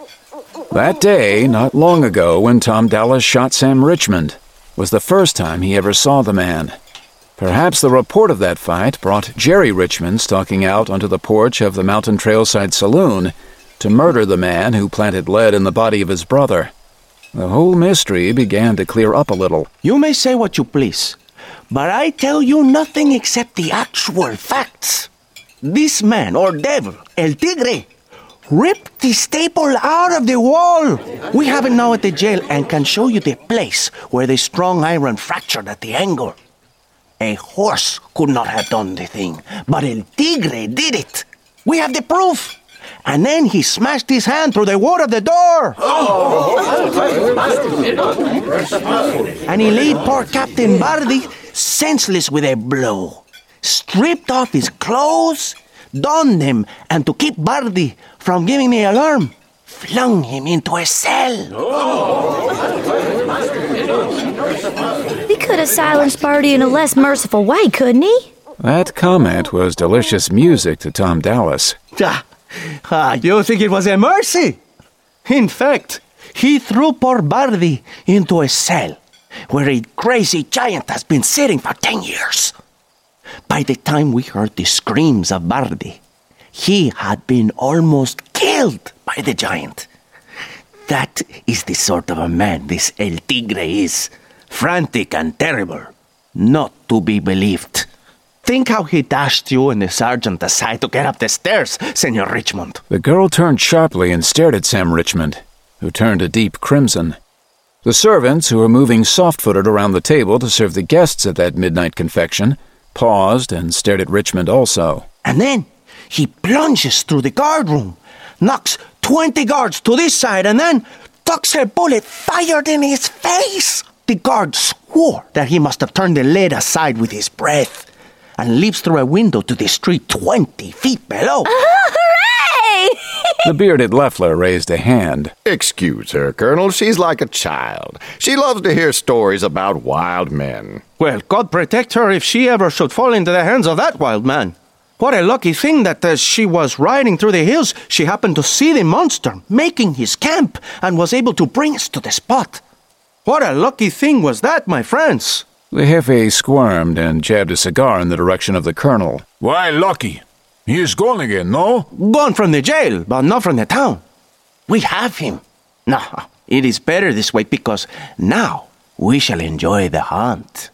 That day, not long ago, when Tom Dallas shot Sam Richmond, was the first time he ever saw the man. Perhaps the report of that fight brought Jerry Richmond stalking out onto the porch of the Mountain Trailside Saloon to murder the man who planted lead in the body of his brother. The whole mystery began to clear up a little. You may say what you please, but I tell you nothing except the actual facts. This man, or devil, El Tigre, ripped the staple out of the wall. We have it now at the jail and can show you the place where the strong iron fractured at the angle. A horse could not have done the thing, but El Tigre did it. We have the proof. And then he smashed his hand through the wood of the door. And he laid poor Captain Bardi senseless with a blow. Stripped off his clothes, donned them, and to keep Bardi from giving the alarm, flung him into a cell. He could have silenced Bardi in a less merciful way, couldn't he? That comment was delicious music to Tom Dallas. You think it was a mercy? In fact, he threw poor Bardi into a cell where a crazy giant has been sitting for 10 years. By the time we heard the screams of Bardi, he had been almost killed by the giant. That is the sort of a man this El Tigre is. Frantic and terrible. Not to be believed. Think how he dashed you and the sergeant aside to get up the stairs, Senor Richmond. The girl turned sharply and stared at Sam Richmond, who turned a deep crimson. The servants, who were moving soft-footed around the table to serve the guests at that midnight confection, paused and stared at Richmond also. And then he plunges through the guardroom, knocks 20 guards to this side, and then tucks a bullet fired in his face. The guard swore that he must have turned the lead aside with his breath and leaps through a window to the street 20 feet below. Hooray! The bearded Leffler raised a hand. Excuse her, Colonel. She's like a child. She loves to hear stories about wild men. Well, God protect her if she ever should fall into the hands of that wild man. What a lucky thing that as she was riding through the hills, she happened to see the monster making his camp and was able to bring us to the spot. What a lucky thing was that, my friends. The Jefe squirmed and jabbed a cigar in the direction of the colonel. Why, lucky? He is gone again, no? Gone from the jail, but not from the town. We have him. No, it is better this way because now we shall enjoy the hunt.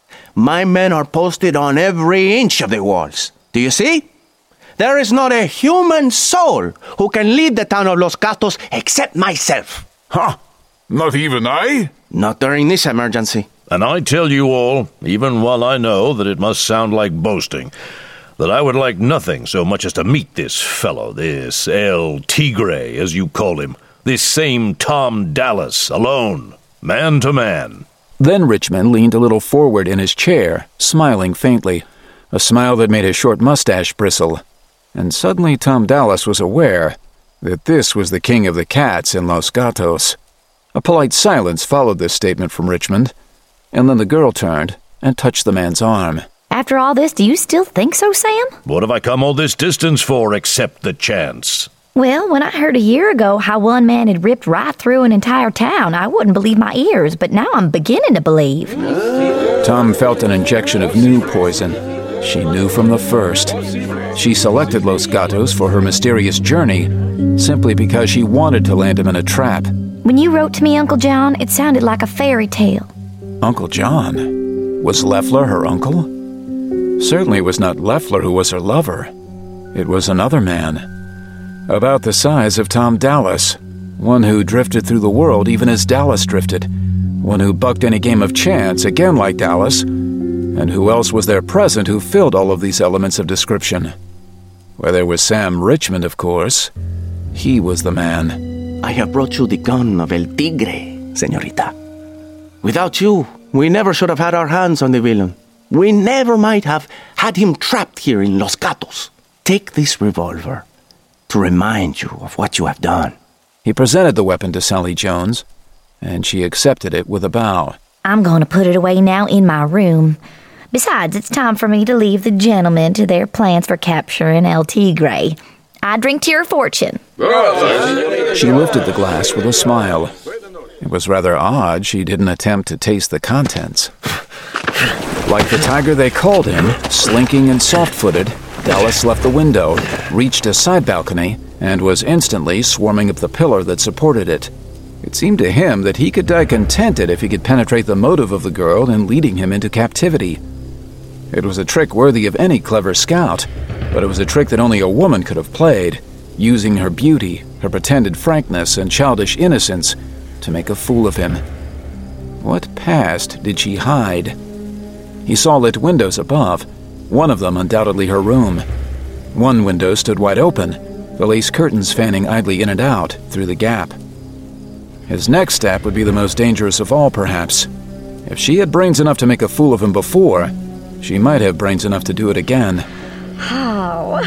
My men are posted on every inch of the walls. Do you see? There is not a human soul who can leave the town of Los Gatos except myself. Ha! Not even I? Not during this emergency. And I tell you all, even while I know that it must sound like boasting, that I would like nothing so much as to meet this fellow, this El Tigre, as you call him, this same Tom Dallas, alone, man to man. Then Richmond leaned a little forward in his chair, smiling faintly, a smile that made his short mustache bristle. And suddenly Tom Dallas was aware that this was the king of the cats in Los Gatos. A polite silence followed this statement from Richmond, and then the girl turned and touched the man's arm. After all this, do you still think so, Sam? What have I come all this distance for except the chance? Well, when I heard a year ago how one man had ripped right through an entire town, I wouldn't believe my ears, but now I'm beginning to believe. Tom felt an injection of new poison. She knew from the first. She selected Los Gatos for her mysterious journey simply because she wanted to land him in a trap. When you wrote to me, Uncle John, it sounded like a fairy tale. Uncle John? Was Leffler her uncle? Certainly it was not Leffler who was her lover. It was another man, about the size of Tom Dallas, one who drifted through the world even as Dallas drifted, one who bucked any game of chance, again like Dallas, and who else was there present who filled all of these elements of description? Well, there was Sam Richmond, of course. He was the man. I have brought you the gun of El Tigre, señorita. Without you, we never should have had our hands on the villain. We never might have had him trapped here in Los Gatos. Take this revolver to remind you of what you have done. He presented the weapon to Sally Jones, and she accepted it with a bow. I'm going to put it away now in my room. Besides, it's time for me to leave the gentlemen to their plans for capturing El Tigre. I drink to your fortune. She lifted the glass with a smile. It was rather odd she didn't attempt to taste the contents. Like the tiger they called him, slinking and soft-footed, Dallas left the window, reached a side balcony, and was instantly swarming up the pillar that supported it. It seemed to him that he could die contented if he could penetrate the motive of the girl in leading him into captivity. It was a trick worthy of any clever scout, but it was a trick that only a woman could have played, using her beauty, her pretended frankness, and childish innocence to make a fool of him. What past did she hide? He saw lit windows above, one of them undoubtedly her room. One window stood wide open, the lace curtains fanning idly in and out through the gap. His next step would be the most dangerous of all, perhaps. If she had brains enough to make a fool of him before, she might have brains enough to do it again. How?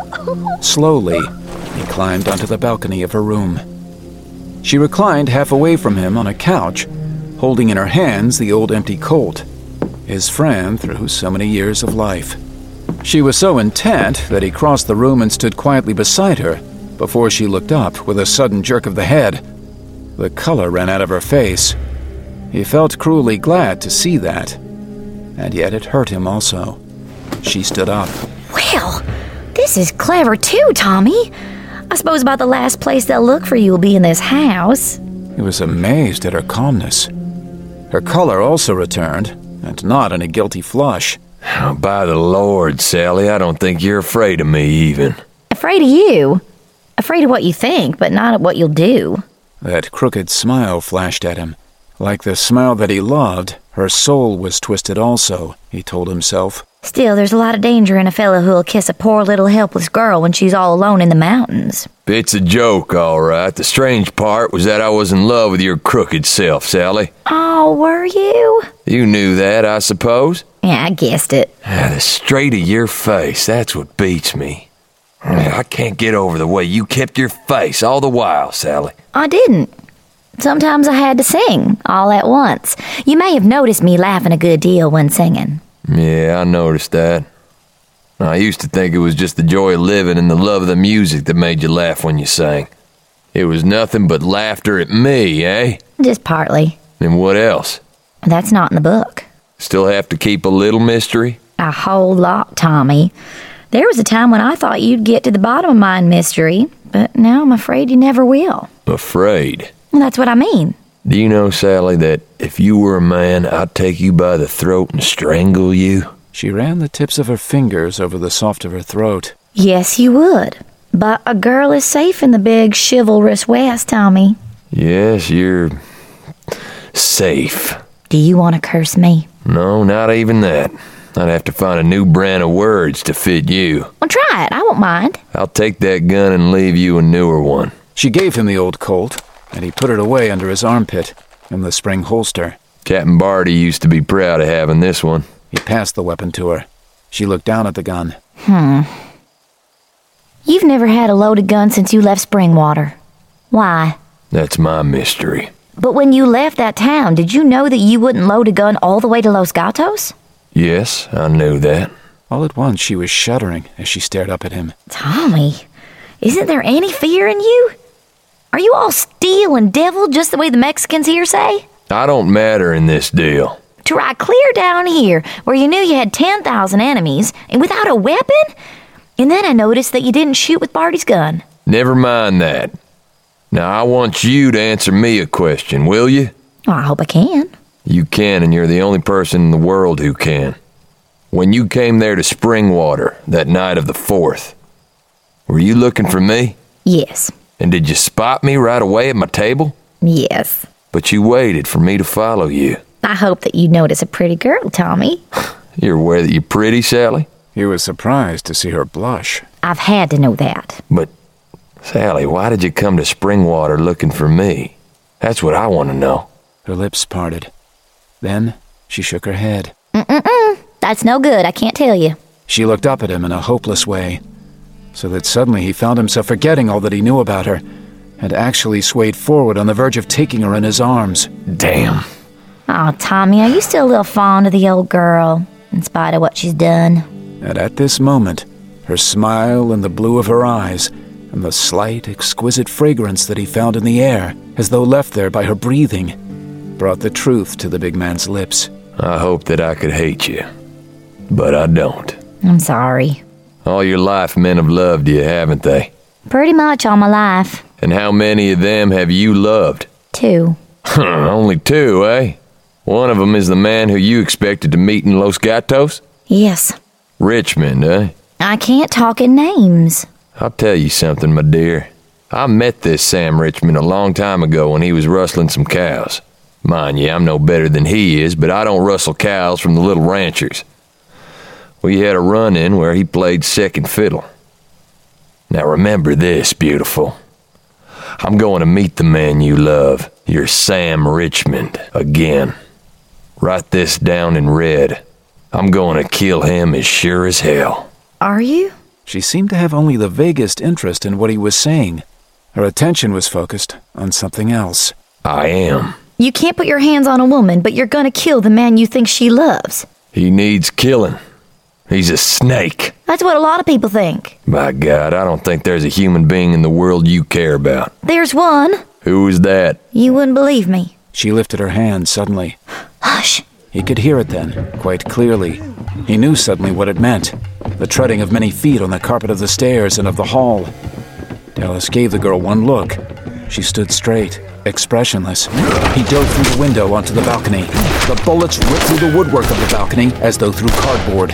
Slowly, he climbed onto the balcony of her room. She reclined half away from him on a couch, holding in her hands the old empty Colt, his friend through so many years of life. She was so intent that he crossed the room and stood quietly beside her before she looked up with a sudden jerk of the head. The color ran out of her face. He felt cruelly glad to see that, and yet it hurt him also. She stood up. Well, this is clever too, Tommy. I suppose about the last place they'll look for you will be in this house. He was amazed at her calmness. Her color also returned, and not in a guilty flush. Oh, by the Lord, Sally, I don't think you're afraid of me even. Afraid of you? Afraid of what you think, but not of what you'll do. That crooked smile flashed at him. Like the smile that he loved, her soul was twisted also, he told himself. Still, there's a lot of danger in a fellow who'll kiss a poor little helpless girl when she's all alone in the mountains. It's a joke, all right. The strange part was that I was in love with your crooked self, Sally. Oh, were you? You knew that, I suppose? Yeah, I guessed it. The straight of your face, that's what beats me. I can't get over the way you kept your face all the while, Sally. I didn't. Sometimes I had to sing, all at once. You may have noticed me laughing a good deal when singing. Yeah, I noticed that. I used to think it was just the joy of living and the love of the music that made you laugh when you sang. It was nothing but laughter at me, eh? Just partly. And what else? That's not in the book. Still have to keep a little mystery? A whole lot, Tommy. There was a time when I thought you'd get to the bottom of my mystery, but now I'm afraid you never will. Afraid? Well, that's what I mean. Do you know, Sally, that if you were a man, I'd take you by the throat and strangle you? She ran the tips of her fingers over the soft of her throat. Yes, you would. But a girl is safe in the big, chivalrous West, Tommy. Yes, you're safe. Do you want to curse me? No, not even that. I'd have to find a new brand of words to fit you. Well, try it. I won't mind. I'll take that gun and leave you a newer one. She gave him the old Colt, and he put it away under his armpit in the spring holster. Captain Barty used to be proud of having this one. He passed the weapon to her. She looked down at the gun. You've never had a loaded gun since you left Springwater. Why? That's my mystery. But when you left that town, did you know that you wouldn't load a gun all the way to Los Gatos? Yes, I knew that. All at once she was shuddering as she stared up at him. Tommy, isn't there any fear in you? Are you all steel and devil just the way the Mexicans here say? I don't matter in this deal. To ride clear down here, where you knew you had 10,000 enemies, and without a weapon? And then I noticed that you didn't shoot with Barty's gun. Never mind that. Now I want you to answer me a question, will you? Well, I hope I can. You can, and you're the only person in the world who can. When you came there to Springwater that night of the 4th, were you looking for me? Yes. And did you spot me right away at my table? Yes. But you waited for me to follow you. I hope that you notice a pretty girl, Tommy. You're aware that you're pretty, Sally? He was surprised to see her blush. I've had to know that. But, Sally, why did you come to Springwater looking for me? That's what I want to know. Her lips parted. Then she shook her head. That's no good, I can't tell you. She looked up at him in a hopeless way, so that suddenly he found himself forgetting all that he knew about her, and actually swayed forward on the verge of taking her in his arms. Damn. Oh, Tommy, are you still a little fond of the old girl, in spite of what she's done? And at this moment, her smile and the blue of her eyes and the slight, exquisite fragrance that he found in the air, as though left there by her breathing, brought the truth to the big man's lips. I hope that I could hate you, but I don't. I'm sorry. All your life men have loved you, haven't they? Pretty much all my life. And how many of them have you loved? 2. Only 2, eh? One of them is the man who you expected to meet in Los Gatos? Yes. Richmond, eh? I can't talk in names. I'll tell you something, my dear. I met this Sam Richmond a long time ago when he was rustling some cows. Mind you, I'm no better than he is, but I don't rustle cows from the little ranchers. We had a run-in where he played second fiddle. Now remember this, beautiful. I'm going to meet the man you love, your Sam Richmond, again. Write this down in red. I'm going to kill him as sure as hell. Are you? She seemed to have only the vaguest interest in what he was saying. Her attention was focused on something else. I am. You can't put your hands on a woman, but you're gonna kill the man you think she loves. He needs killing. He's a snake. That's what a lot of people think. By God, I don't think there's a human being in the world you care about. There's one. Who is that? You wouldn't believe me. She lifted her hand suddenly. Hush. He could hear it then, quite clearly. He knew suddenly what it meant. The treading of many feet on the carpet of the stairs and of the hall. Dallas gave the girl one look. She stood straight, expressionless. He dove through the window onto the balcony. The bullets ripped through the woodwork of the balcony as though through cardboard.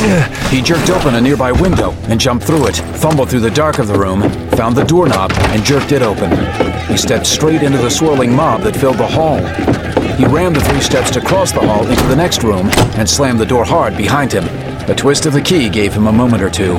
He jerked open a nearby window and jumped through it, fumbled through the dark of the room, found the doorknob, and jerked it open. He stepped straight into the swirling mob that filled the hall. He ran the 3 steps to cross the hall into the next room and slammed the door hard behind him. A twist of the key gave him a moment or two.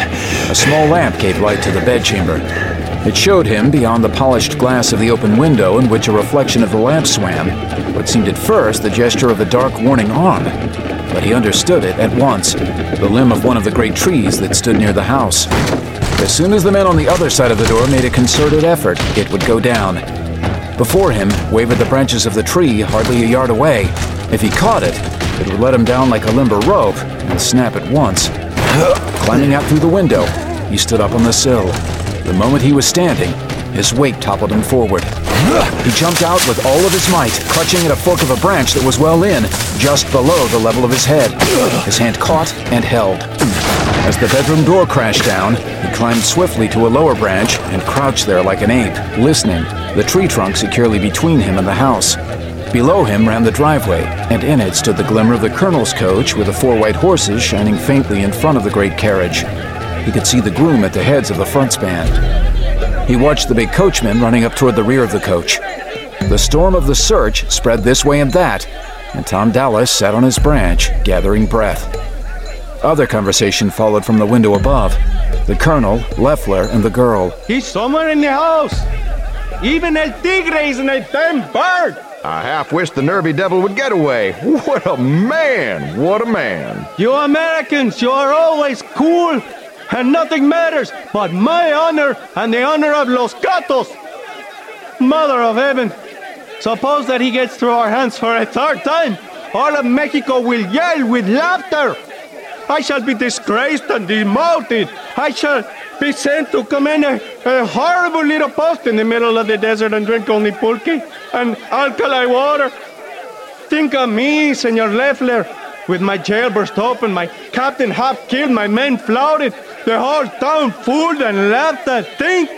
A small lamp gave light to the bedchamber. It showed him, beyond the polished glass of the open window in which a reflection of the lamp swam, what seemed at first the gesture of a dark warning arm. But he understood it at once, the limb of one of the great trees that stood near the house. As soon as the men on the other side of the door made a concerted effort, it would go down. Before him wavered the branches of the tree hardly a yard away. If he caught it, it would let him down like a limber rope and snap at once. Climbing out through the window, he stood up on the sill. The moment he was standing, his weight toppled him forward. He jumped out with all of his might, clutching at a fork of a branch that was well in, just below the level of his head. His hand caught and held. As the bedroom door crashed down, he climbed swiftly to a lower branch and crouched there like an ape, listening, the tree trunk securely between him and the house. Below him ran the driveway, and in it stood the glimmer of the colonel's coach with the 4 white horses shining faintly in front of the great carriage. He could see the groom at the heads of the front span. He watched the big coachman running up toward the rear of the coach. The storm of the search spread this way and that, and Tom Dallas sat on his branch, gathering breath. Other conversation followed from the window above. The colonel, Leffler, and the girl. He's somewhere in the house. Even El Tigre is a damn bird. I half wish the nervy devil would get away. What a man! What a man! You Americans, you are always cool, and nothing matters but my honor and the honor of Los Gatos. Mother of heaven, suppose that he gets through our hands for a 3rd time. All of Mexico will yell with laughter. I shall be disgraced and demoted. I shall be sent to command a horrible little post in the middle of the desert and drink only pulque and alkali water. Think of me, Senor Leffler, with my jail burst open, my captain half killed, my men flouted, the whole town fooled and laughed at. Think!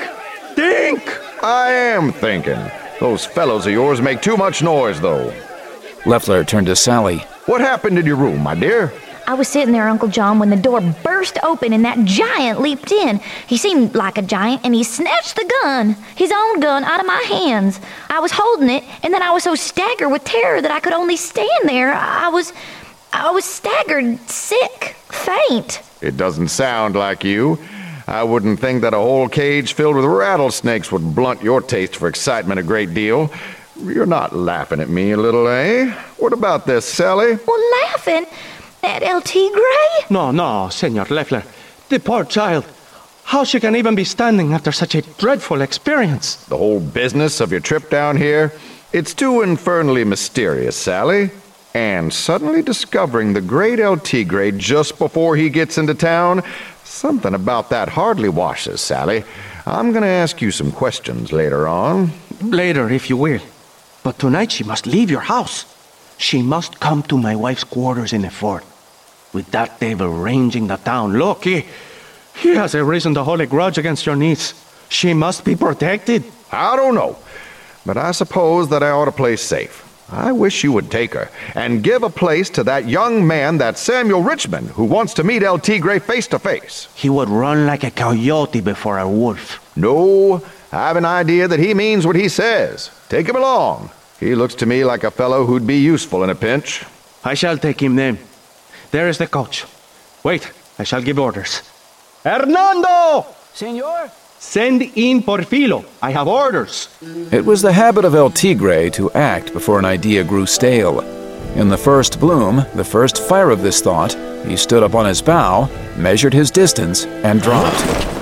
I am thinking. Those fellows of yours make too much noise, though. Leffler turned to Sally. What happened in your room, my dear? I was sitting there, Uncle John, when the door burst open and that giant leaped in. He seemed like a giant, and he snatched the gun, his own gun, out of my hands. I was holding it, and then I was so staggered with terror that I could only stand there. I was staggered, sick, faint. It doesn't sound like you. I wouldn't think that a whole cage filled with rattlesnakes would blunt your taste for excitement a great deal. You're not laughing at me a little, eh? What about this, Sally? Well, laughing at El Tigre? No, Senor Leffler. The poor child. How she can even be standing after such a dreadful experience? The whole business of your trip down here? It's too infernally mysterious, Sally. And suddenly discovering the great El Tigre just before he gets into town, something about that hardly washes, Sally. I'm going to ask you some questions later on. Later, if you will. But tonight she must leave your house. She must come to my wife's quarters in the fort. With that devil ranging the town, look, he has a reason to hold a grudge against your niece. She must be protected. I don't know, but I suppose that I ought to play safe. I wish you would take her and give a place to that young man, that Samuel Richmond, who wants to meet El Tigre face to face. He would run like a coyote before a wolf. No, I have an idea that he means what he says. Take him along. He looks to me like a fellow who'd be useful in a pinch. I shall take him then. There is the coach. Wait, I shall give orders. Hernando! Senor? Send in Porfilo. I have orders. It was the habit of El Tigre to act before an idea grew stale. In the first bloom, the first fire of this thought, he stood up on his bow, measured his distance, and dropped.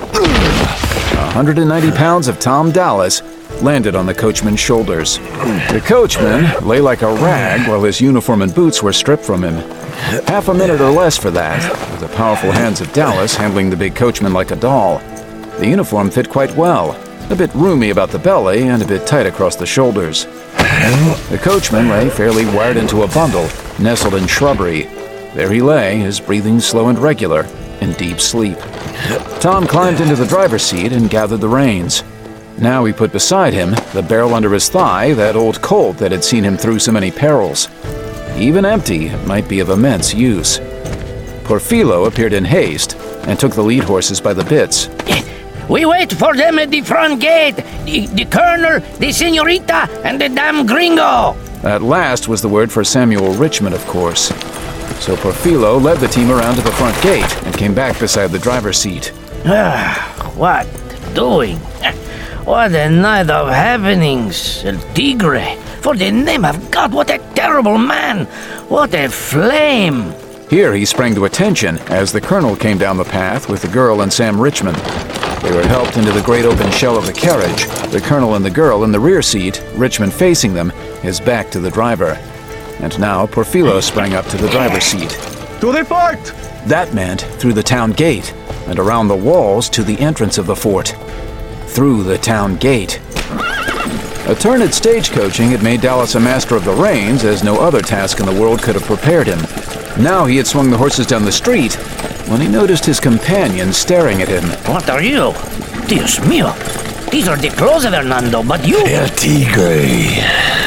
190 pounds of Tom Dallas landed on the coachman's shoulders. The coachman lay like a rag while his uniform and boots were stripped from him. Half a minute or less for that, with the powerful hands of Dallas handling the big coachman like a doll. The uniform fit quite well, a bit roomy about the belly and a bit tight across the shoulders. The coachman lay fairly wired into a bundle, nestled in shrubbery. There he lay, his breathing slow and regular, in deep sleep. Tom climbed into the driver's seat and gathered the reins. Now he put beside him, the barrel under his thigh, that old Colt that had seen him through so many perils. Even empty, it might be of immense use. Porfilo appeared in haste and took the lead horses by the bits. We wait for them at the front gate. The colonel, the senorita, and the damn gringo. That last was the word for Samuel Richmond, of course. So Porfilo led the team around to the front gate and came back beside the driver's seat. What doing? What a night of happenings, El Tigre. For the name of God, what a terrible man! What a flame! Here he sprang to attention as the colonel came down the path with the girl and Sam Richmond. They were helped into the great open shell of the carriage, the colonel and the girl in the rear seat, Richmond facing them, his back to the driver. And now Porfilo sprang up to the driver's seat. To the fort! That meant through the town gate and around the walls to the entrance of the fort. Through the town gate. A turn at stagecoaching had made Dallas a master of the reins, as no other task in the world could have prepared him. Now he had swung the horses down the street when he noticed his companion staring at him. What are you? Dios mío. These are the clothes of Hernando, but you... El Tigre.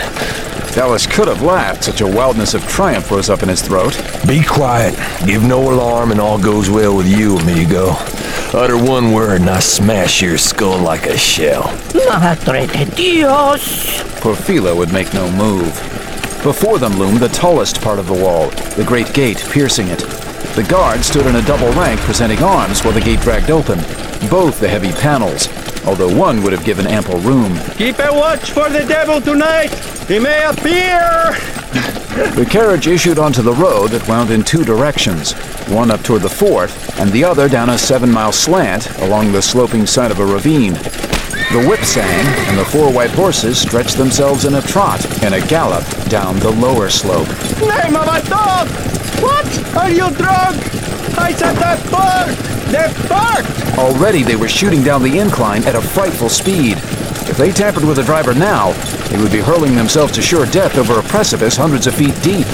Dallas could have laughed. Such a wildness of triumph rose up in his throat. Be quiet. Give no alarm and all goes well with you, amigo. Utter one word and I smash your skull like a shell. Madre de Dios. Porfilo would make no move. Before them loomed the tallest part of the wall, the great gate piercing it. The guards stood in a double rank presenting arms while the gate dragged open, both the heavy panels, although one would have given ample room. Keep a watch for the devil tonight! He may appear! The carriage issued onto the road that wound in two directions, one up toward the fort and the other down a 7-mile slant along the sloping side of a ravine. The whip sang, and the 4 white horses stretched themselves in a trot and a gallop down the lower slope. Name of a dog! What? Are you drunk? I said the fort! The fort! Already they were shooting down the incline at a frightful speed. If they tampered with the driver now, they would be hurling themselves to sure death over a precipice hundreds of feet deep.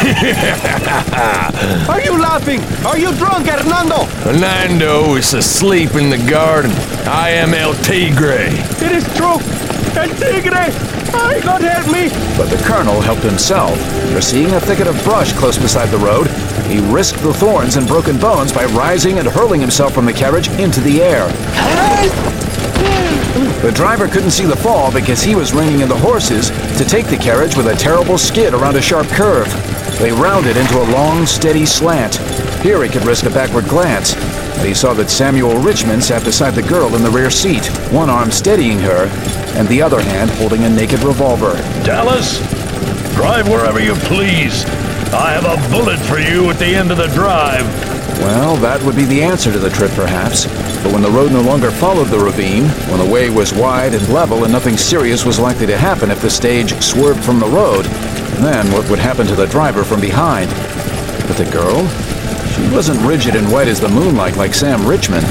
Are you laughing? Are you drunk, Hernando? Hernando is asleep in the garden. I am El Tigre. It is true. El Tigre! Oh, God help me! But the colonel helped himself. Foreseeing a thicket of brush close beside the road, he risked the thorns and broken bones by rising and hurling himself from the carriage into the air. The driver couldn't see the fall because he was reining in the horses to take the carriage with a terrible skid around a sharp curve. They rounded into a long, steady slant. Here he could risk a backward glance, but he saw that Samuel Richmond sat beside the girl in the rear seat, one arm steadying her, and the other hand holding a naked revolver. Dallas, drive wherever you please. I have a bullet for you at the end of the drive. Well, that would be the answer to the trip, perhaps. But when the road no longer followed the ravine, when the way was wide and level and nothing serious was likely to happen if the stage swerved from the road, then what would happen to the driver from behind? But the girl? She wasn't rigid and white as the moonlight like Sam Richmond.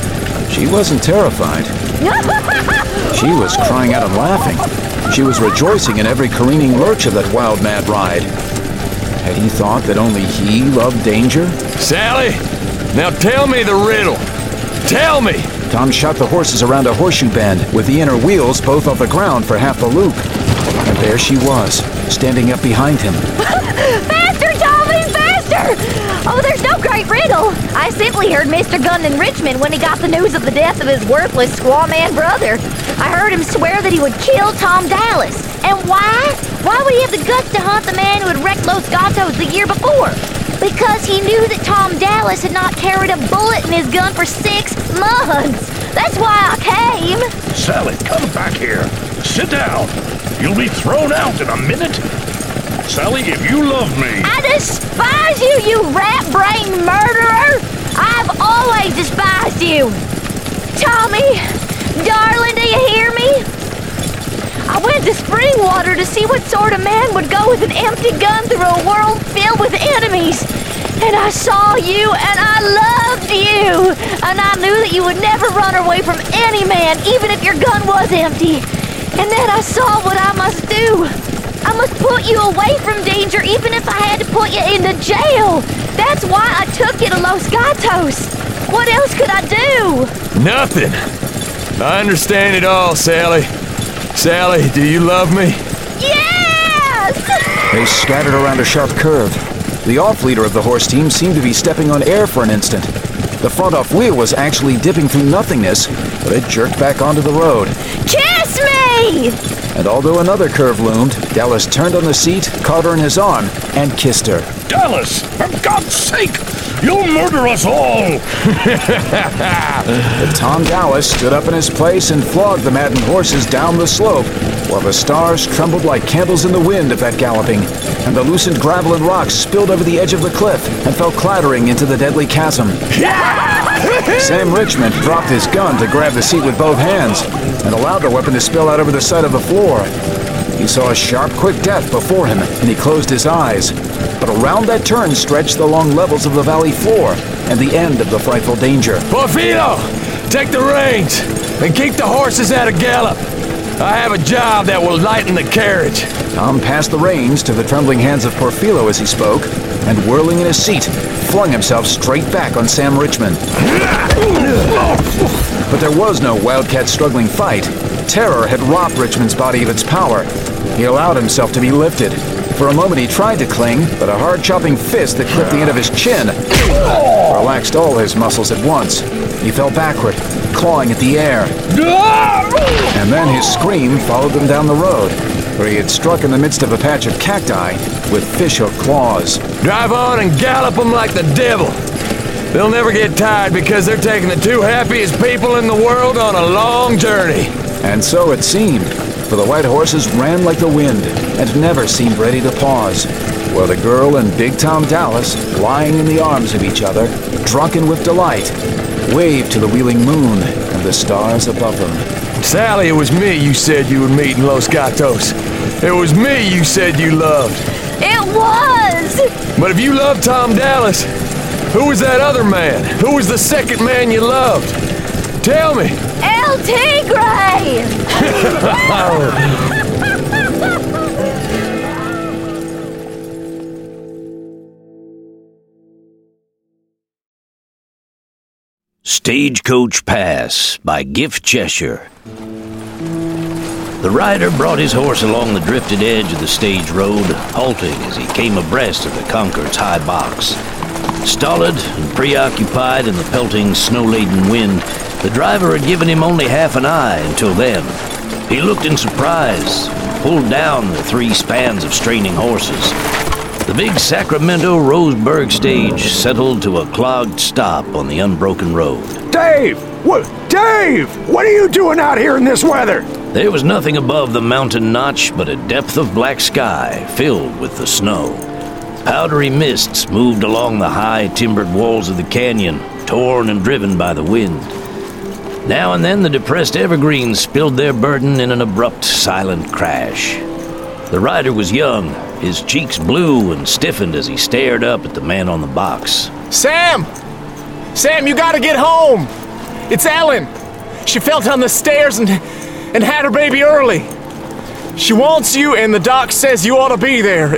She wasn't terrified. She was crying out and laughing. She was rejoicing in every careening lurch of that wild, mad ride. Had he thought that only he loved danger? Sally, now tell me the riddle. Tell me! Tom shot the horses around a horseshoe bend, with the inner wheels both off the ground for half the loop. And there she was, standing up behind him. Faster, Tommy, faster! Oh, there's no great riddle. I simply heard Mr. Gunn in Richmond when he got the news of the death of his worthless squaw man brother. I heard him swear that he would kill Tom Dallas. And why? Why would he have the guts to hunt the man who had wrecked Los Gatos the year before? Because he knew that Tom Dallas had not carried a bullet in his gun for 6 months. That's why I came. Sally, come back here. Sit down. You'll be thrown out in a minute. Sally, if you love me... I despise you, you rat-brained murderer! I've always despised you! Tommy, darling, do you hear me? I went to Springwater to see what sort of man would go with an empty gun through a world filled with enemies. And I saw you, and I loved you. And I knew that you would never run away from any man, even if your gun was empty. And then I saw what I must do. I must put you away from danger, even if I had to put you into jail. That's why I took you to Los Gatos. What else could I do? Nothing. I understand it all, Sally. Sally, do you love me? Yes! They scattered around a sharp curve. The off-leader of the horse team seemed to be stepping on air for an instant. The front-off wheel was actually dipping through nothingness, but it jerked back onto the road. Kiss me! And although another curve loomed, Dallas turned on the seat, caught her in his arm, and kissed her. Dallas, for God's sake! You'll murder us all! But Tom Dallas stood up in his place and flogged the maddened horses down the slope, while the stars trembled like candles in the wind of that galloping, and the loosened gravel and rocks spilled over the edge of the cliff and fell clattering into the deadly chasm. Sam Richmond dropped his gun to grab the seat with both hands and allowed the weapon to spill out over the side of the floor. He saw a sharp, quick death before him, and he closed his eyes. But around that turn stretched the long levels of the valley floor and the end of the frightful danger. Porfido, take the reins and keep the horses at a gallop. I have a job that will lighten the carriage. Tom passed the reins to the trembling hands of Porfido as he spoke, and whirling in his seat, flung himself straight back on Sam Richmond. But there was no wildcat struggling fight. Terror had robbed Richmond's body of its power. He allowed himself to be lifted. For a moment he tried to cling, but a hard chopping fist that clipped the end of his chin relaxed all his muscles at once. He fell backward, clawing at the air. And then his scream followed them down the road, where he had struck in the midst of a patch of cacti with fishhook claws. Drive on and gallop them like the devil. They'll never get tired because they're taking the 2 happiest people in the world on a long journey. And so it seemed, for the white horses ran like the wind and never seemed ready to pause, while the girl and Big Tom Dallas, lying in the arms of each other, drunken with delight, waved to the wheeling moon and the stars above them. Sally, it was me you said you would meet in Los Gatos. It was me you said you loved. It was! But if you loved Tom Dallas, who was that other man? Who was the second man you loved? Tell me. El Tigre! Stagecoach Pass by Gift Cheshire. The rider brought his horse along the drifted edge of the stage road, halting as he came abreast of the Concord's high box. Stolid and preoccupied in the pelting, snow-laden wind, the driver had given him only half an eye until then. He looked in surprise and pulled down the 3 spans of straining horses. The big Sacramento Roseburg stage settled to a clogged stop on the unbroken road. Dave! Dave! What are you doing out here in this weather? There was nothing above the mountain notch but a depth of black sky filled with the snow. Powdery mists moved along the high timbered walls of the canyon, torn and driven by the wind. Now and then the depressed evergreens spilled their burden in an abrupt, silent crash. The rider was young, his cheeks blue and stiffened as he stared up at the man on the box. Sam! Sam, you gotta get home! It's Ellen! She fell down the stairs and had her baby early. She wants you, and the doc says you ought to be there.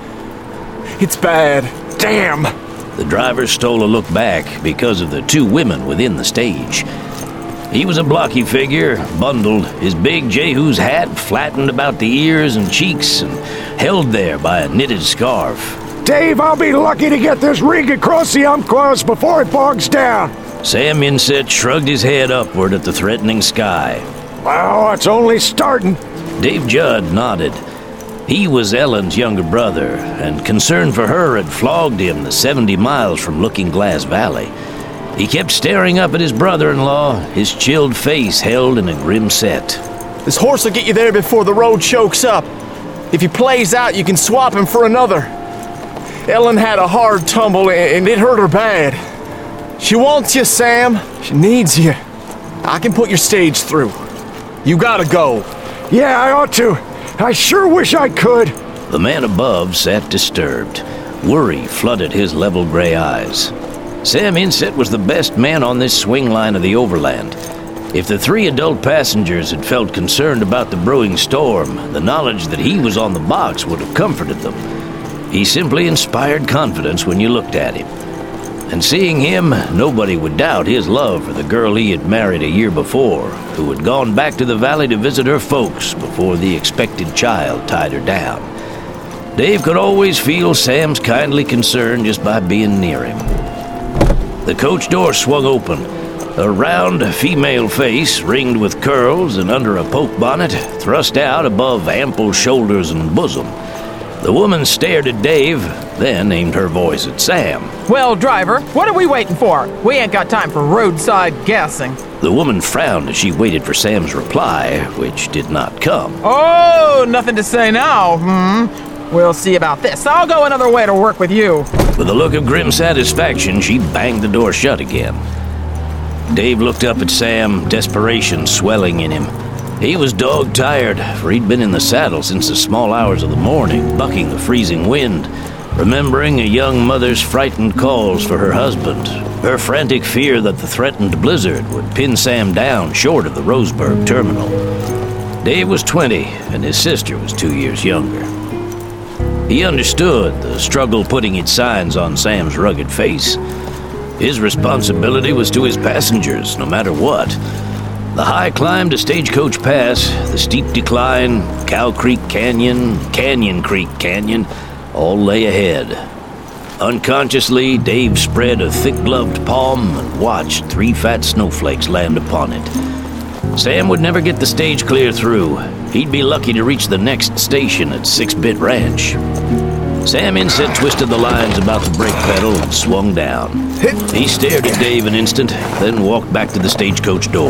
It's bad. Damn! The driver stole a look back because of the two women within the stage. He was a blocky figure, bundled, his big Jehu's hat flattened about the ears and cheeks and held there by a knitted scarf. Dave, I'll be lucky to get this rig across the Umpqua before it bogs down. Sam Inset shrugged his head upward at the threatening sky. Well, it's only starting. Dave Judd nodded. He was Ellen's younger brother, and concern for her had flogged him the 70 miles from Looking Glass Valley. He kept staring up at his brother-in-law, his chilled face held in a grim set. This horse will get you there before the road chokes up. If he plays out, you can swap him for another. Ellen had a hard tumble, and it hurt her bad. She wants you, Sam. She needs you. I can put your stage through. You gotta go. Yeah, I ought to. I sure wish I could. The man above sat disturbed. Worry flooded his level gray eyes. Sam Inset was the best man on this swing line of the Overland. If the three adult passengers had felt concerned about the brewing storm, the knowledge that he was on the box would have comforted them. He simply inspired confidence when you looked at him. And seeing him, nobody would doubt his love for the girl he had married a year before, who had gone back to the valley to visit her folks before the expected child tied her down. Dave could always feel Sam's kindly concern just by being near him. The coach door swung open. A round female face, ringed with curls and under a poke bonnet, thrust out above ample shoulders and bosom. The woman stared at Dave, then aimed her voice at Sam. Well, driver, what are we waiting for? We ain't got time for roadside guessing. The woman frowned as she waited for Sam's reply, which did not come. Oh, nothing to say now, We'll see about this. I'll go another way to work with you. With a look of grim satisfaction, she banged the door shut again. Dave looked up at Sam, desperation swelling in him. He was dog-tired, for he'd been in the saddle since the small hours of the morning, bucking the freezing wind, remembering a young mother's frightened calls for her husband, her frantic fear that the threatened blizzard would pin Sam down short of the Roseburg terminal. Dave was 20, and his sister was 2 years younger. He understood the struggle putting its signs on Sam's rugged face. His responsibility was to his passengers, no matter what. The high climb to Stagecoach Pass, the steep decline, Cow Creek Canyon, Canyon Creek Canyon, all lay ahead. Unconsciously, Dave spread a thick-gloved palm and watched 3 fat snowflakes land upon it. Sam would never get the stage clear through. He'd be lucky to reach the next station at 6-Bit Ranch. Sam Inset twisted the lines about the brake pedal and swung down. He stared at Dave an instant, then walked back to the stagecoach door.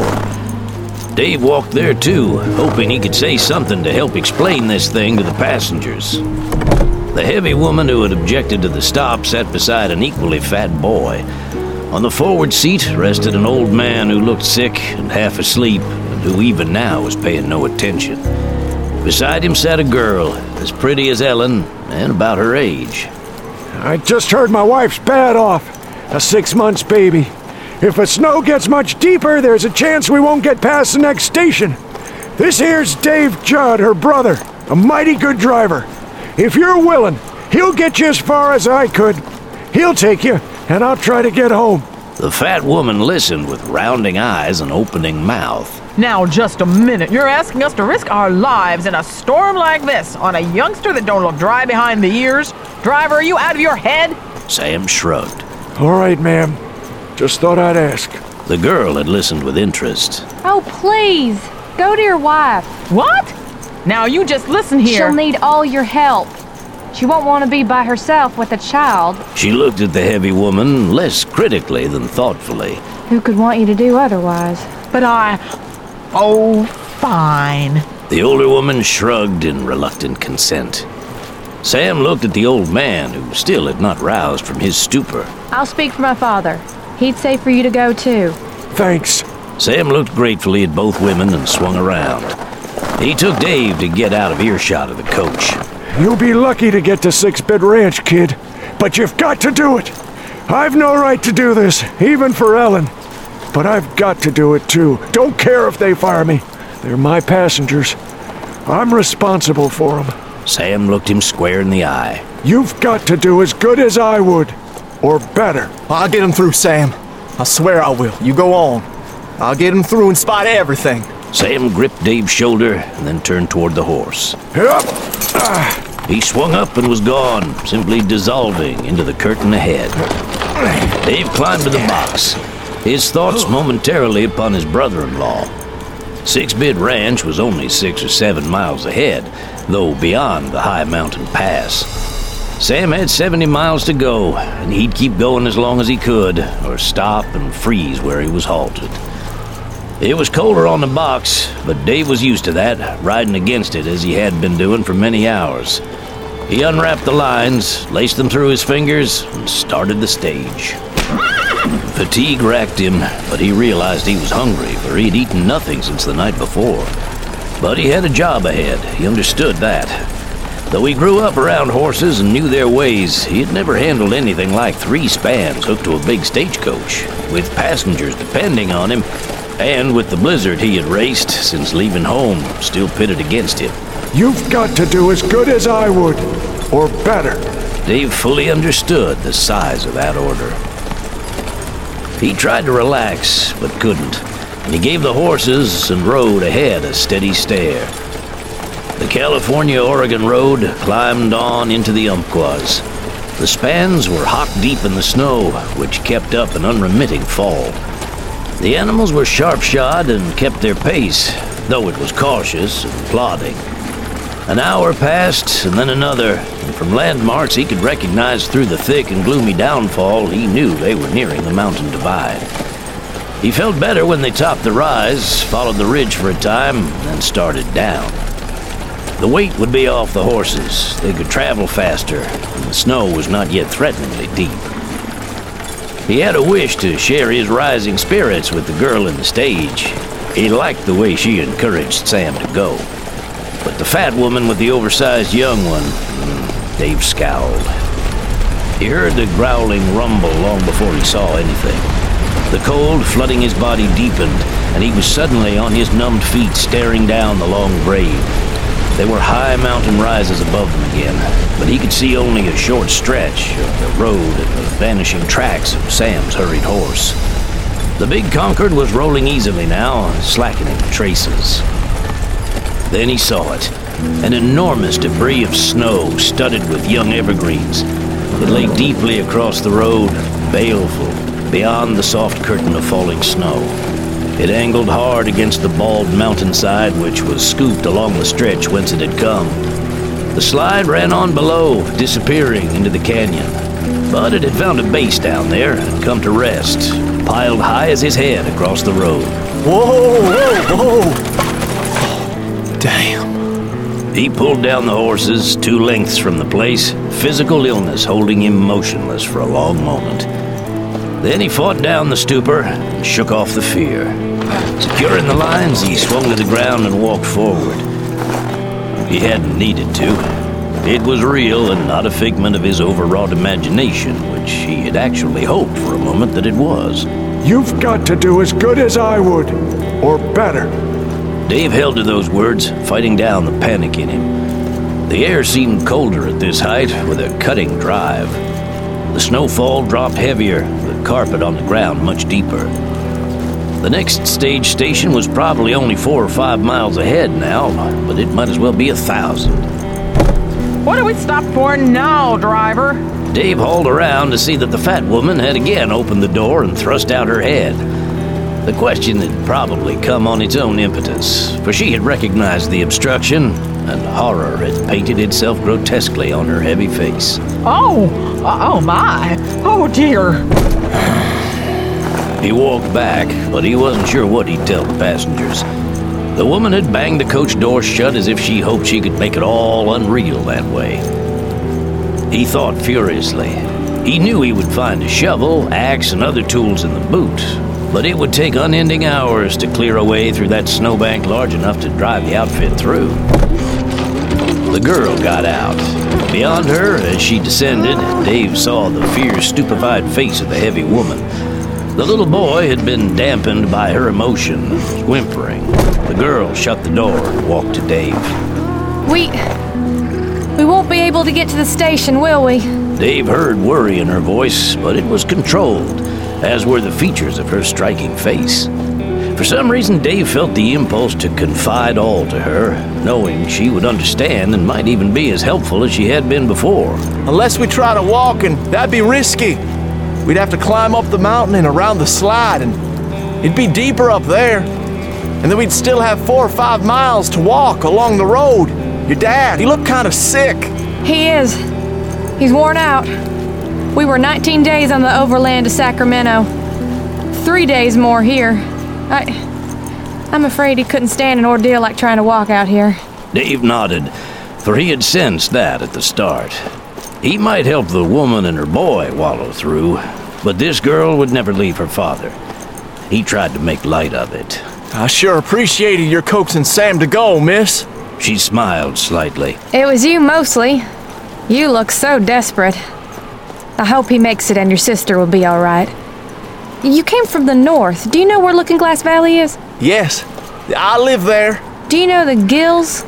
Dave walked there too, hoping he could say something to help explain this thing to the passengers. The heavy woman who had objected to the stop sat beside an equally fat boy. On the forward seat rested an old man who looked sick and half asleep, and who even now was paying no attention. Beside him sat a girl, as pretty as Ellen, and about her age. I just heard my wife's bad off. A 6 months baby. If the snow gets much deeper, there's a chance we won't get past the next station. This here's Dave Judd, her brother, a mighty good driver. If you're willing, he'll get you as far as I could. He'll take you, and I'll try to get home. The fat woman listened with rounding eyes and opening mouth. Now, just a minute. You're asking us to risk our lives in a storm like this on a youngster that don't look dry behind the ears? Driver, are you out of your head? Sam shrugged. All right, ma'am. Just thought I'd ask. The girl had listened with interest. Oh, please. Go to your wife. What? Now, you just listen here. She'll need all your help. She won't want to be by herself with a child. She looked at the heavy woman less critically than thoughtfully. Who could want you to do otherwise? But Oh, fine. The older woman shrugged in reluctant consent. Sam looked at the old man, who still had not roused from his stupor. I'll speak for my father. He'd say for you to go, too. Thanks. Sam looked gratefully at both women and swung around. He took Dave to get out of earshot of the coach. You'll be lucky to get to 6-Bit Ranch, kid. But you've got to do it. I've no right to do this, even for Ellen. but I've got to do it too. Don't care if they fire me. They're my passengers. I'm responsible for them. Sam looked him square in the eye. You've got to do as good as I would, or better. I'll get him through, Sam. I swear I will. You go on. I'll get him through in spite of everything. Sam gripped Dave's shoulder and then turned toward the horse. He swung up and was gone, simply dissolving into the curtain ahead. Dave climbed to the box, his thoughts momentarily upon his brother-in-law. Six-Bit Ranch was only 6 or 7 miles ahead, though beyond the high mountain pass. Sam had 70 miles to go, and he'd keep going as long as he could, or stop and freeze where he was halted. It was colder on the box, but Dave was used to that, riding against it as he had been doing for many hours. He unwrapped the lines, laced them through his fingers, and started the stage. Fatigue racked him, but he realized he was hungry, for he'd eaten nothing since the night before. But he had a job ahead, he understood that. Though he grew up around horses and knew their ways, he had never handled anything like 3 spans hooked to a big stagecoach, with passengers depending on him, and with the blizzard he had raced since leaving home still pitted against him. You've got to do as good as I would, or better. Dave fully understood the size of that order. He tried to relax, but couldn't, and he gave the horses and rode ahead a steady stare. The California-Oregon road climbed on into the Umpquas. The spans were hock-deep in the snow, which kept up an unremitting fall. The animals were sharp-shod and kept their pace, though it was cautious and plodding. An hour passed, and then another, and from landmarks he could recognize through the thick and gloomy downfall, he knew they were nearing the mountain divide. He felt better when they topped the rise, followed the ridge for a time, then started down. The weight would be off the horses. They could travel faster, and the snow was not yet threateningly deep. He had a wish to share his rising spirits with the girl in the stage. He liked the way she encouraged Sam to go. But the fat woman with the oversized young one, Dave scowled. He heard the growling rumble long before he saw anything. The cold flooding his body deepened, and he was suddenly on his numbed feet staring down the long grade. There were high mountain rises above them again, but he could see only a short stretch of the road and the vanishing tracks of Sam's hurried horse. The big Concord was rolling easily now, slackening the traces. Then he saw it, an enormous debris of snow studded with young evergreens. It lay deeply across the road, baleful, beyond the soft curtain of falling snow. It angled hard against the bald mountainside, which was scooped along the stretch whence it had come. The slide ran on below, disappearing into the canyon. But it had found a base down there and come to rest, piled high as his head across the road. Whoa, whoa, whoa! Damn. He pulled down the horses 2 lengths from the place, physical illness holding him motionless for a long moment. Then he fought down the stupor and shook off the fear. Securing the lines, he swung to the ground and walked forward. He hadn't needed to. It was real and not a figment of his overwrought imagination, which he had actually hoped for a moment that it was. You've got to do as good as I would, or better. Dave held to those words, fighting down the panic in him. The air seemed colder at this height, with a cutting drive. The snowfall dropped heavier, the carpet on the ground much deeper. The next stage station was probably only 4 or 5 miles ahead now, but it might as well be 1,000. What do we stop for now, driver? Dave hauled around to see that the fat woman had again opened the door and thrust out her head. The question had probably come on its own impetus, for she had recognized the obstruction, and horror had painted itself grotesquely on her heavy face. Oh my! Oh dear! He walked back, but he wasn't sure what he'd tell the passengers. The woman had banged the coach door shut as if she hoped she could make it all unreal that way. He thought furiously. He knew he would find a shovel, axe, and other tools in the boot, but it would take unending hours to clear a way through that snowbank large enough to drive the outfit through. The girl got out. Beyond her, as she descended, Dave saw the fear-stupefied face of the heavy woman. The little boy had been dampened by her emotion, whimpering. The girl shut the door and walked to Dave. We won't be able to get to the station, will we? Dave heard worry in her voice, but it was controlled, as were the features of her striking face. For some reason, Dave felt the impulse to confide all to her, knowing she would understand and might even be as helpful as she had been before. Unless we try to walk, and that'd be risky. We'd have to climb up the mountain and around the slide, and it'd be deeper up there. And then we'd still have 4 or 5 miles to walk along the road. Your dad, he looked kind of sick. He is. He's worn out. We were 19 days on the overland to Sacramento. 3 days more here. I'm afraid he couldn't stand an ordeal like trying to walk out here. Dave nodded, for he had sensed that at the start. He might help the woman and her boy wallow through, but this girl would never leave her father. He tried to make light of it. I sure appreciated your coaxing Sam to go, miss. She smiled slightly. It was you mostly. You look so desperate. I hope he makes it and your sister will be all right. You came from the north. Do you know where Looking Glass Valley is? Yes, I live there. Do you know the Gills?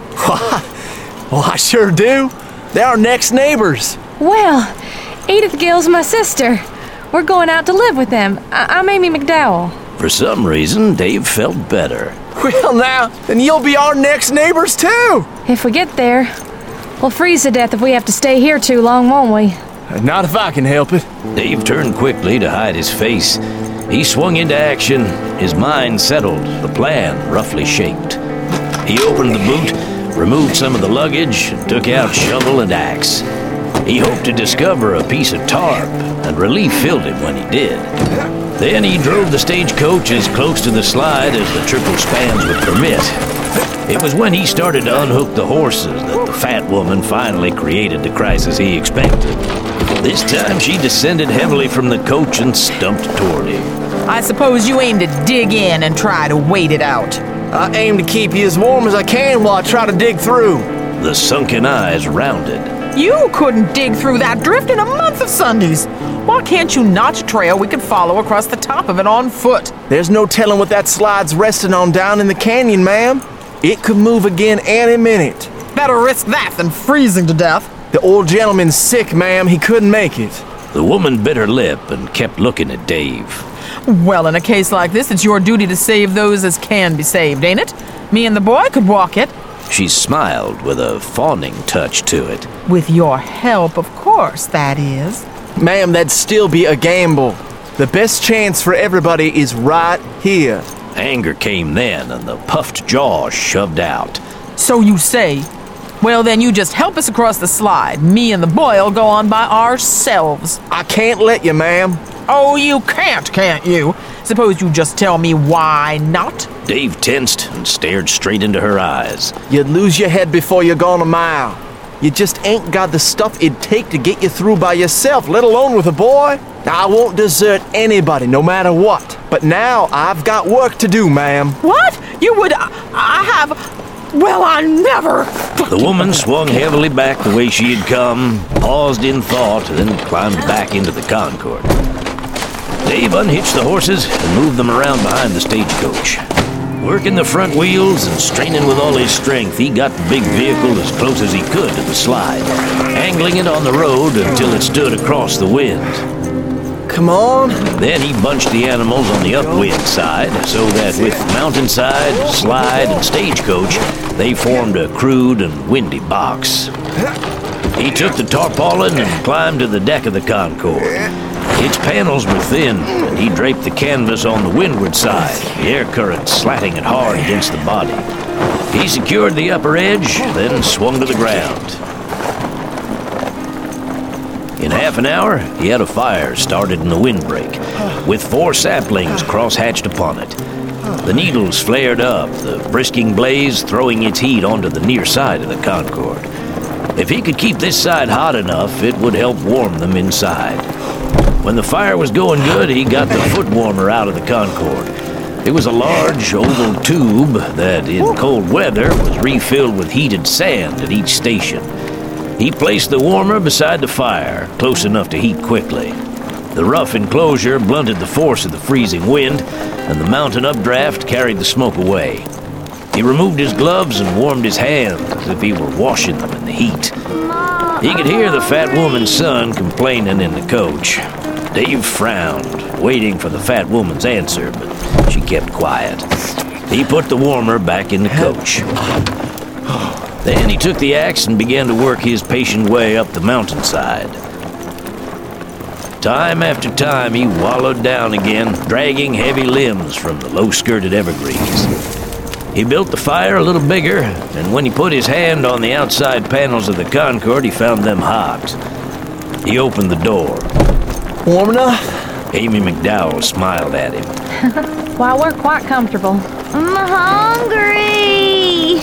Well, I sure do. They're our next neighbors. Well, Edith Gill's my sister. We're going out to live with them. I'm Amy McDowell. For some reason, Dave felt better. Well, now, then you'll be our next neighbors, too. If we get there, we'll freeze to death if we have to stay here too long, won't we? Not if I can help it. Dave turned quickly to hide his face. He swung into action, his mind settled, the plan roughly shaped. He opened the boot, removed some of the luggage, and took out shovel and axe. He hoped to discover a piece of tarp, and relief filled him when he did. Then he drove the stagecoach as close to the slide as the triple spans would permit. It was when he started to unhook the horses that the fat woman finally created the crisis he expected. This time she descended heavily from the coach and stumped toward him. I suppose you aim to dig in and try to wait it out. I aim to keep you as warm as I can while I try to dig through. The sunken eyes rounded. You couldn't dig through that drift in a month of Sundays. Why can't you notch a trail we could follow across the top of it on foot? There's no telling what that slide's resting on down in the canyon, ma'am. It could move again any minute. Better risk that than freezing to death. The old gentleman's sick, ma'am. He couldn't make it. The woman bit her lip and kept looking at Dave. Well, in a case like this, it's your duty to save those as can be saved, ain't it? Me and the boy could walk it. She smiled with a fawning touch to it. With your help, of course, that is. Ma'am, that'd still be a gamble. The best chance for everybody is right here. Anger came then, and the puffed jaw shoved out. So you say. Well, then you just help us across the slide. Me and the boy'll go on by ourselves. I can't let you, ma'am. Oh, you can't you? Suppose you just tell me why not? Dave tensed and stared straight into her eyes. You'd lose your head before you're gone a mile. You just ain't got the stuff it'd take to get you through by yourself, let alone with a boy. I won't desert anybody, no matter what. But now I've got work to do, ma'am. What? You would... I have... Well, I never... The woman swung heavily back the way she had come, paused in thought, then climbed back into the Concord. Dave unhitched the horses and moved them around behind the stagecoach. Working the front wheels and straining with all his strength, he got the big vehicle as close as he could to the slide, angling it on the road until it stood across the wind. Come on. Then he bunched the animals on the upwind side, so that with mountainside, slide, and stagecoach, they formed a crude and windy box. He took the tarpaulin and climbed to the deck of the Concord. Its panels were thin, and he draped the canvas on the windward side, the air current slatting it hard against the body. He secured the upper edge, then swung to the ground. In half an hour, he had a fire started in the windbreak, with 4 saplings cross-hatched upon it. The needles flared up, the brisking blaze throwing its heat onto the near side of the Concord. If he could keep this side hot enough, it would help warm them inside. When the fire was going good, he got the foot warmer out of the Concord. It was a large, oval tube that, in cold weather, was refilled with heated sand at each station. He placed the warmer beside the fire, close enough to heat quickly. The rough enclosure blunted the force of the freezing wind, and the mountain updraft carried the smoke away. He removed his gloves and warmed his hands as if he were washing them in the heat. He could hear the fat woman's son complaining in the coach. Dave frowned, waiting for the fat woman's answer, but she kept quiet. He put the warmer back in the coach. Then he took the axe and began to work his patient way up the mountainside. Time after time, he wallowed down again, dragging heavy limbs from the low-skirted evergreens. He built the fire a little bigger, and when he put his hand on the outside panels of the Concord, he found them hot. He opened the door. Warm enough? Amy McDowell smiled at him. Why, we're quite comfortable. I'm hungry.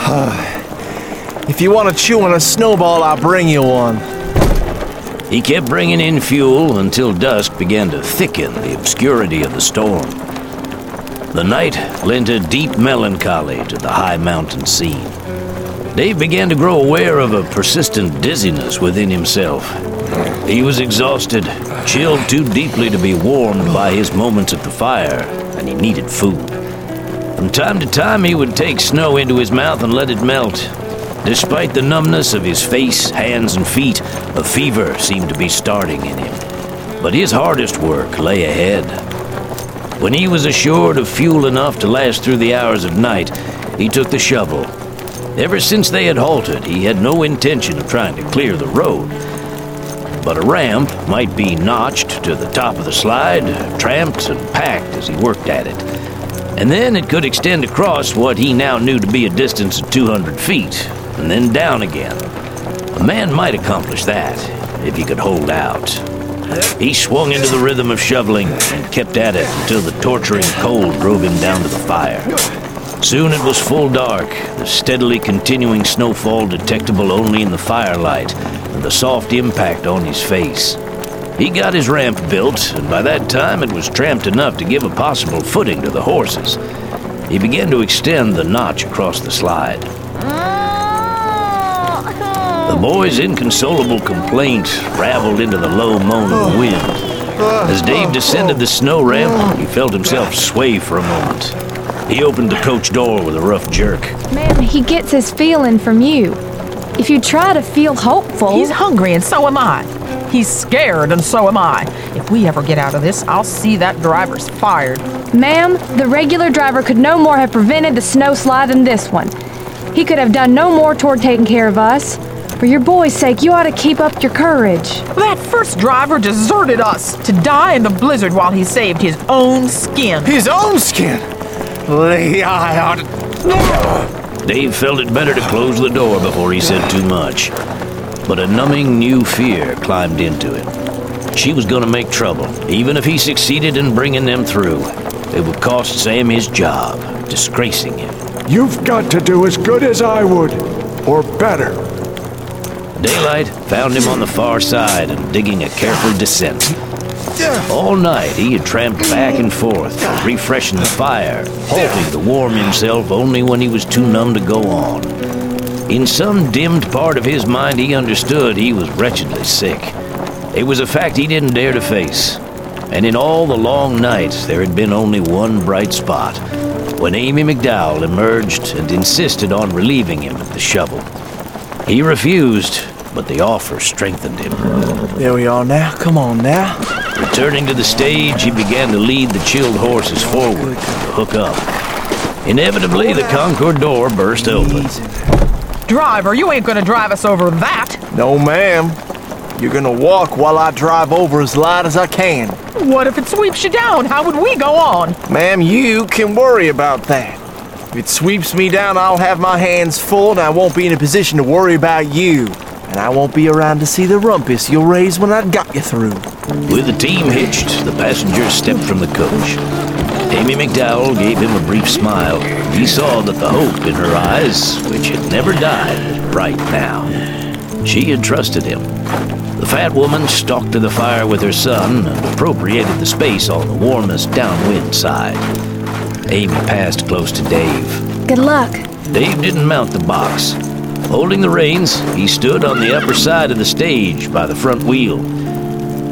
If you want to chew on a snowball, I'll bring you one. He kept bringing in fuel until dusk began to thicken the obscurity of the storm. The night lent a deep melancholy to the high mountain scene. Dave began to grow aware of a persistent dizziness within himself. He was exhausted, chilled too deeply to be warmed by his moments at the fire, and he needed food. From time to time, he would take snow into his mouth and let it melt. Despite the numbness of his face, hands, and feet, a fever seemed to be starting in him. But his hardest work lay ahead. When he was assured of fuel enough to last through the hours of night, he took the shovel. Ever since they had halted, he had no intention of trying to clear the road. But a ramp might be notched to the top of the slide, tramped and packed as he worked at it. And then it could extend across what he now knew to be a distance of 200 feet, and then down again. A man might accomplish that, if he could hold out. He swung into the rhythm of shoveling and kept at it until the torturing cold drove him down to the fire. Soon it was full dark, the steadily continuing snowfall detectable only in the firelight and the soft impact on his face. He got his ramp built, and by that time it was tramped enough to give a possible footing to the horses. He began to extend the notch across the slide. The boy's inconsolable complaint raveled into the low moan of the wind. As Dave descended the snow ramp, he felt himself sway for a moment. He opened the coach door with a rough jerk. Man, he gets his feeling from you. If you try to feel hopeful... He's hungry, and so am I. He's scared, and so am I. If we ever get out of this, I'll see that driver's fired. Ma'am, the regular driver could no more have prevented the snow slide than this one. He could have done no more toward taking care of us. For your boy's sake, you ought to keep up your courage. That first driver deserted us to die in the blizzard while he saved his own skin. His own skin? Dave felt it better to close the door before he said too much. But a numbing new fear climbed into him. She was going to make trouble, even if he succeeded in bringing them through. It would cost Sam his job, disgracing him. You've got to do as good as I would, or better. Daylight found him on the far side and digging a careful descent. All night he had tramped back and forth, refreshing the fire, halting to warm himself only when he was too numb to go on. In some dimmed part of his mind he understood he was wretchedly sick. It was a fact he didn't dare to face. And in all the long nights there had been only one bright spot, when Amy McDowell emerged and insisted on relieving him of the shovel. He refused, but the offer strengthened him. There we are now. Come on now. Returning to the stage, he began to lead the chilled horses forward to hook up. Inevitably, the Concord door burst open. Driver, you ain't gonna drive us over that. No, ma'am. You're gonna walk while I drive over as light as I can. What if it sweeps you down? How would we go on? Ma'am, you can worry about that. If it sweeps me down, I'll have my hands full and I won't be in a position to worry about you. And I won't be around to see the rumpus you'll raise when I got you through. With the team hitched, the passengers stepped from the coach. Amy McDowell gave him a brief smile. He saw that the hope in her eyes, which had never died, was bright now. She had trusted him. The fat woman stalked to the fire with her son and appropriated the space on the warmest downwind side. Amy passed close to Dave. Good luck. Dave didn't mount the box. Holding the reins, he stood on the upper side of the stage by the front wheel.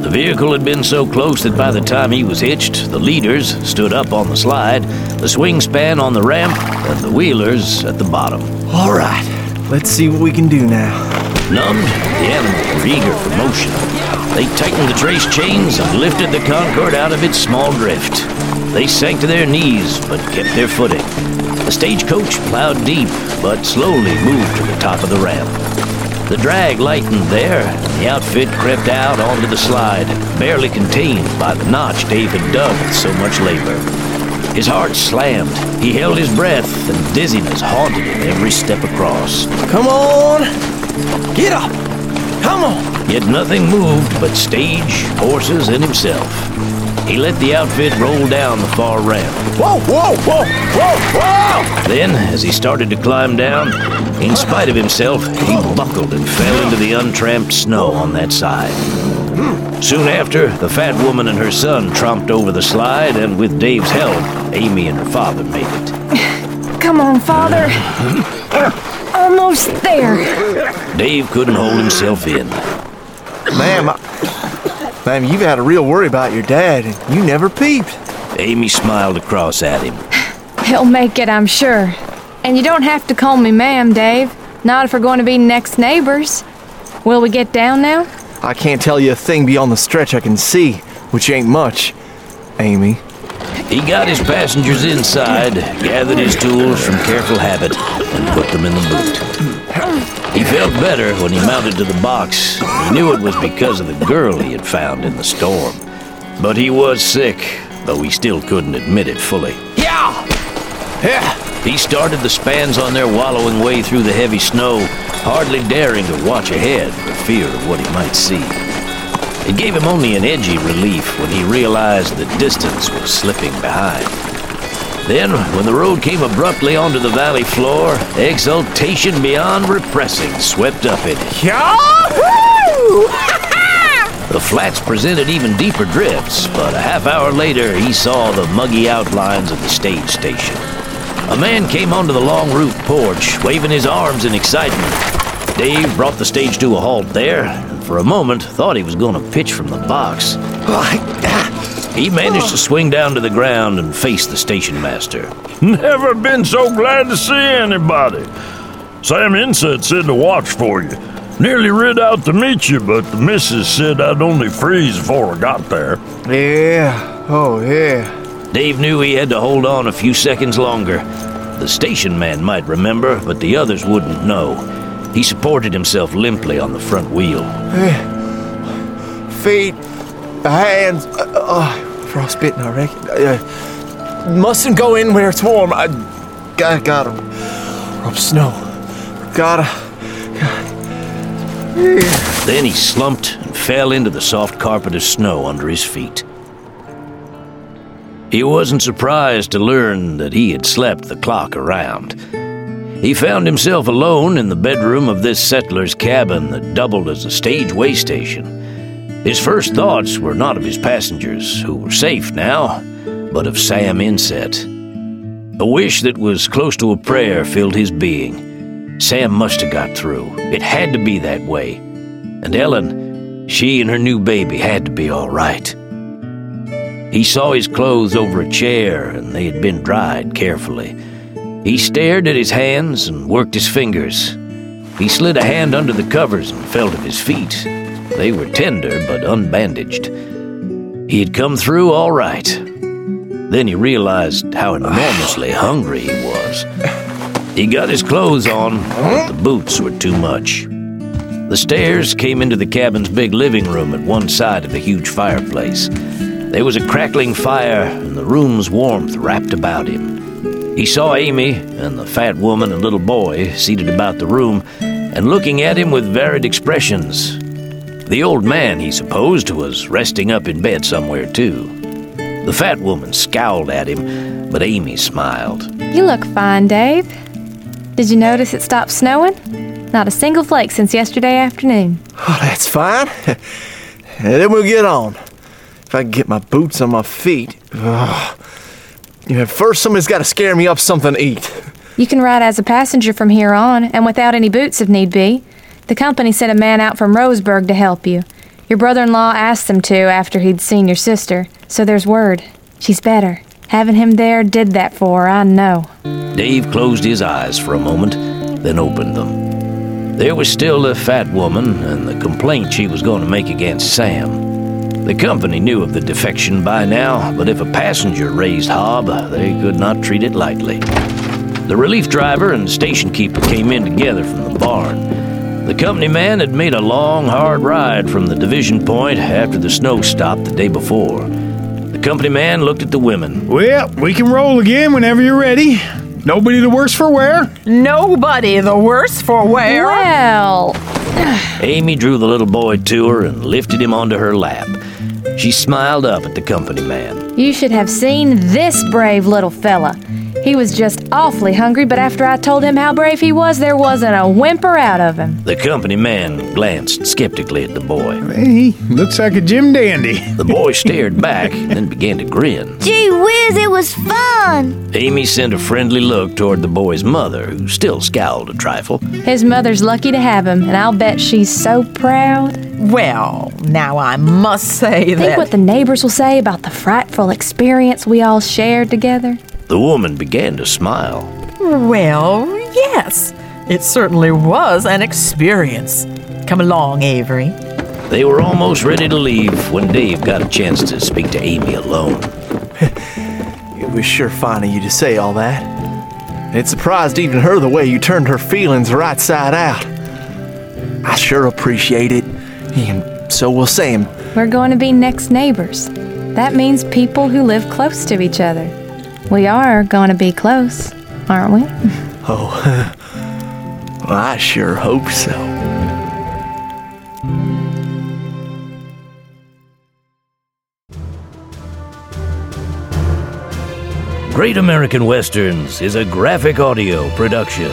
The vehicle had been so close that by the time he was hitched, the leaders stood up on the slide, the swing span on the ramp, and the wheelers at the bottom. All right, let's see what we can do now. Numbed, the animals were eager for motion. They tightened the trace chains and lifted the Concorde out of its small drift. They sank to their knees, but kept their footing. The stagecoach plowed deep, but slowly moved to the top of the ramp. The drag lightened there, and the outfit crept out onto the slide, barely contained by the notch Dave had dug with so much labor. His heart slammed. He held his breath, and dizziness haunted him every step across. Come on! Get up! Come on! Yet nothing moved but stage, horses, and himself. He let the outfit roll down the far ramp. Whoa, whoa, whoa, whoa, whoa! Then, as he started to climb down, in spite of himself, he buckled and fell into the untramped snow on that side. Soon after, the fat woman and her son tromped over the slide, and with Dave's help, Amy and her father made it. Come on, Father. Almost there. Dave couldn't hold himself in. Ma'am, you've had a real worry about your dad, and you never peeped. Amy smiled across at him. He'll make it, I'm sure. And you don't have to call me ma'am, Dave. Not if we're going to be next neighbors. Will we get down now? I can't tell you a thing beyond the stretch I can see, which ain't much, Amy. He got his passengers inside, gathered his tools from careful habit, and put them in the boot. He felt better when he mounted to the box. He knew it was because of the girl he had found in the storm. But he was sick, though he still couldn't admit it fully. Yeah! He started the spans on their wallowing way through the heavy snow, hardly daring to watch ahead for fear of what he might see. It gave him only an edgy relief when he realized that distance was slipping behind. Then, when the road came abruptly onto the valley floor, exultation beyond repressing swept up in him. Yahoo! The flats presented even deeper drifts, but a half hour later he saw the muggy outlines of the stage station. A man came onto the long roof porch, waving his arms in excitement. Dave brought the stage to a halt there, and for a moment thought he was going to pitch from the box. He managed to swing down to the ground and face the station master. Never been so glad to see anybody. Sam Inset said to watch for you. Nearly rid out to meet you, but the missus said I'd only freeze before I got there. Yeah, oh yeah. Dave knew he had to hold on a few seconds longer. The station man might remember, but the others wouldn't know. He supported himself limply on the front wheel. Feet, hands, frostbitten, I reckon. Mustn't go in where it's warm. I got 'em. From snow. Gotta. Then he slumped and fell into the soft carpet of snow under his feet. He wasn't surprised to learn that he had slept the clock around. He found himself alone in the bedroom of this settler's cabin that doubled as a stage way station. His first thoughts were not of his passengers, who were safe now, but of Sam Inset. A wish that was close to a prayer filled his being. Sam must have got through. It had to be that way. And Ellen, she and her new baby had to be all right. He saw his clothes over a chair, and they had been dried carefully. He stared at his hands and worked his fingers. He slid a hand under the covers and felt of his feet. They were tender but unbandaged. He had come through all right. Then he realized how enormously hungry he was. He got his clothes on, but the boots were too much. The stairs came into the cabin's big living room at one side of the huge fireplace. There was a crackling fire, and the room's warmth wrapped about him. He saw Amy and the fat woman and little boy seated about the room and looking at him with varied expressions. The old man, he supposed, was resting up in bed somewhere, too. The fat woman scowled at him, but Amy smiled. You look fine, Dave. Did you notice it stopped snowing? Not a single flake since yesterday afternoon. Oh, that's fine. Then we'll get on. If I can get my boots on my feet. First, somebody's got to scare me up something to eat. You can ride as a passenger from here on, and without any boots if need be. The company sent a man out from Roseburg to help you. Your Your brother-in-law asked him to after he'd seen your sister, so there's word. She's better. Having him there did that for her, I know. Dave closed his eyes for a moment, then opened them. There was still the fat woman and the complaint she was going to make against Sam. The company knew of the defection by now, but if a passenger raised hob, they could not treat it lightly. The relief driver and station keeper came in together from the barn. The company man had made a long, hard ride from the division point after the snow stopped the day before. The company man looked at the women. Well, we can roll again whenever you're ready. Nobody the worse for wear? Nobody the worse for wear? Well... Amy drew the little boy to her and lifted him onto her lap. She smiled up at the company man. You should have seen this brave little fella. He was just awfully hungry, but after I told him how brave he was, there wasn't a whimper out of him. The company man glanced skeptically at the boy. Hey, looks like a Jim Dandy. The boy stared back, then began to grin. Gee whiz, it was fun! Amy sent a friendly look toward the boy's mother, who still scowled a trifle. His mother's lucky to have him, and I'll bet she's so proud. Well, now I must say that... Think what the neighbors will say about the frightful experience we all shared together. The woman began to smile. Well, yes. It certainly was an experience. Come along, Avery. They were almost ready to leave when Dave got a chance to speak to Amy alone. It was sure fine of you to say all that. It surprised even her the way you turned her feelings right side out. I sure appreciate it, and so will Sam. We're going to be next neighbors. That means people who live close to each other. We are going to be close, aren't we? Oh, well, I sure hope so. Great American Westerns is a graphic audio production.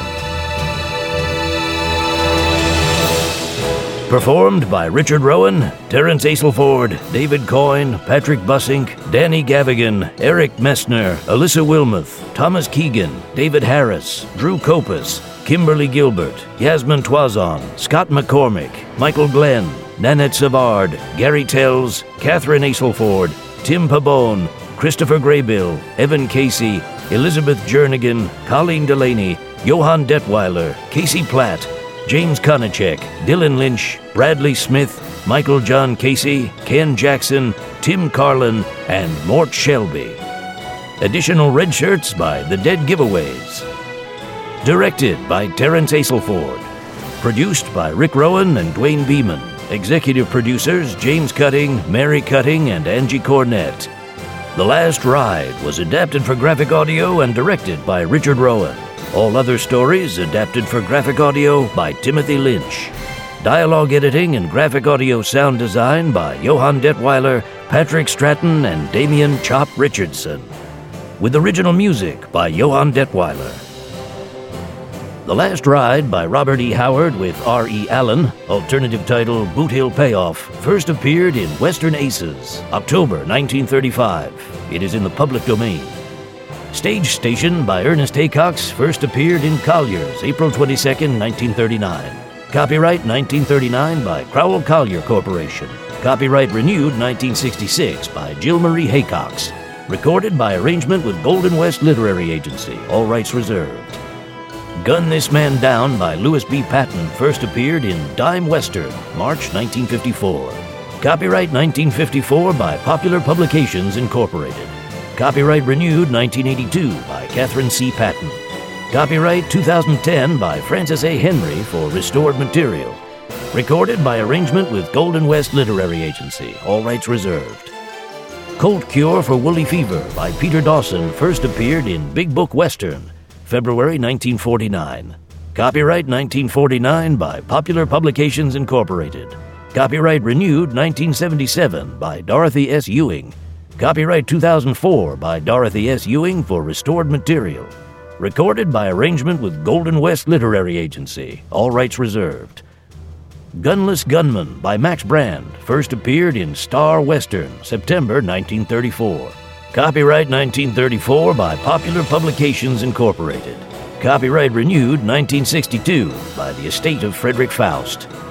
Performed by Richard Rowan, Terence Aselford, David Coyne, Patrick Bussink, Danny Gavigan, Eric Messner, Alyssa Wilmoth, Thomas Keegan, David Harris, Drew Copas, Kimberly Gilbert, Yasmin Toison, Scott McCormick, Michael Glenn, Nanette Savard, Gary Tells, Catherine Aselford, Tim Pabon, Christopher Graybill, Evan Casey, Elizabeth Jernigan, Colleen Delaney, Johann Detweiler, Casey Platt, James Konachek, Dylan Lynch, Bradley Smith, Michael John Casey, Ken Jackson, Tim Carlin, and Mort Shelby. Additional red shirts by The Dead Giveaways. Directed by Terence Aselford. Produced by Rick Rowan and Dwayne Beeman. Executive producers James Cutting, Mary Cutting, and Angie Cornett. The Last Ride was adapted for graphic audio and directed by Richard Rowan. All other stories adapted for graphic audio by Timothy Lynch. Dialogue editing and graphic audio sound design by Johann Detweiler, Patrick Stratton, and Damian Chop Richardson. With original music by Johann Detweiler. The Last Ride by Robert E. Howard with R.E. Allen, alternative title Boot Hill Payoff, first appeared in Western Aces, October 1935. It is in the public domain. Stage Station by Ernest Haycox first appeared in Collier's, April 22, 1939. Copyright 1939 by Crowell Collier Corporation. Copyright renewed 1966 by Jill Marie Haycox. Recorded by arrangement with Golden West Literary Agency, all rights reserved. Gun This Man Down by Louis B. Patton first appeared in Dime Western, March 1954. Copyright 1954 by Popular Publications Incorporated. Copyright renewed 1982 by Catherine C. Patton. Copyright 2010 by Francis A. Henry for restored material. Recorded by arrangement with Golden West Literary Agency, all rights reserved. Colt Cure for Woolly Fever by Peter Dawson first appeared in Big Book Western, February 1949. Copyright 1949 by Popular Publications Incorporated. Copyright renewed 1977 by Dorothy S. Ewing. Copyright 2004 by Dorothy S. Ewing for restored material. Recorded by arrangement with Golden West Literary Agency, all rights reserved. Gunless Gunman by Max Brand first appeared in Star Western, September 1934. Copyright 1934 by Popular Publications Incorporated. Copyright renewed 1962 by the estate of Frederick Faust.